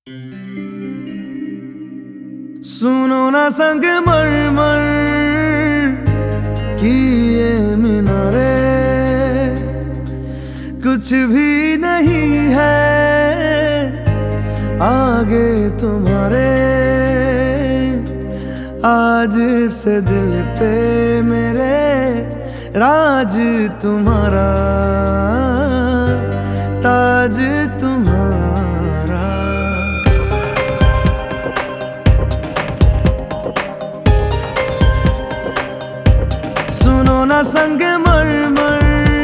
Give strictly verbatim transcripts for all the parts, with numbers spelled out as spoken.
सुनो ना संगमरमर की ये मीनारे, कुछ भी नहीं है आगे तुम्हारे। आज से दिल पे मेरे राज तुम्हारा, ताज तुम्हारा। सुनो ना संगमरमर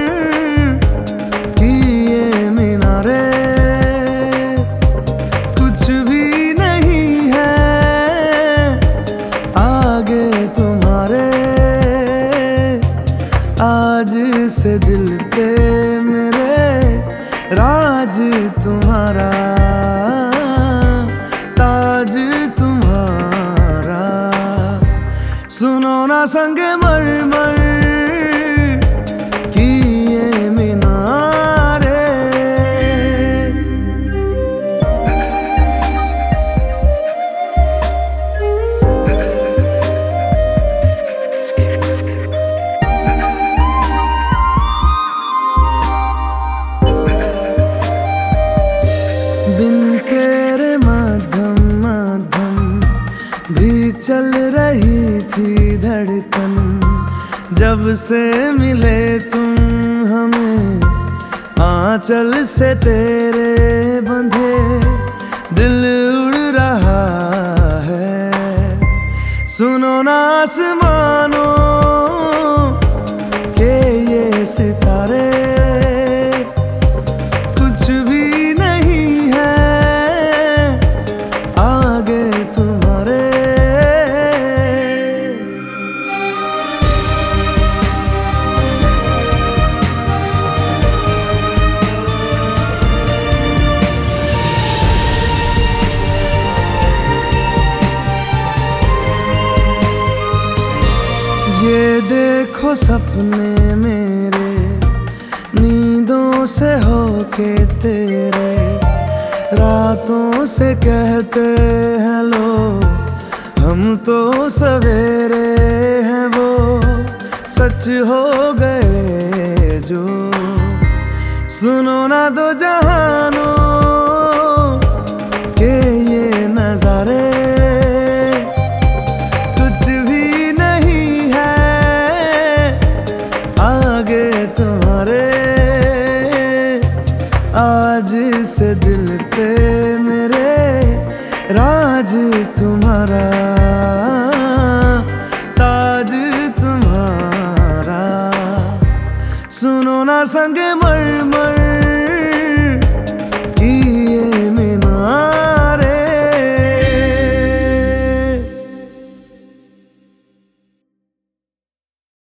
की ये मीनारे, कुछ भी नहीं है आगे तुम्हारे। आज से दिल पे मेरे राज तुम्हारा, ताज तुम्हारा। सुनो ना संगमरमर की ये मीनारे। बिन तेरे माध्यम माध्यम भी चल रही थी धड़कन। जब से मिले तुम हमें आंचल से तेरे बंधे, दिल उड़ रहा है। सुनो ना आसमानों के ये सितारे, कुछ भी नहीं है आगे तुम्हारे। ये देखो सपने मेरे नींदों से होके तेरे, रातों से कहते हैं लोग हम तो सवेरे हैं। वो सच हो गए जो, सुनो ना दो जहानों के ये नजारे। कुछ भी नहीं है आगे तुम्हारे। आज से दिल पे मेरे राज तुम्हारा, ताज तुम्हारा। सुनो ना संगमरमर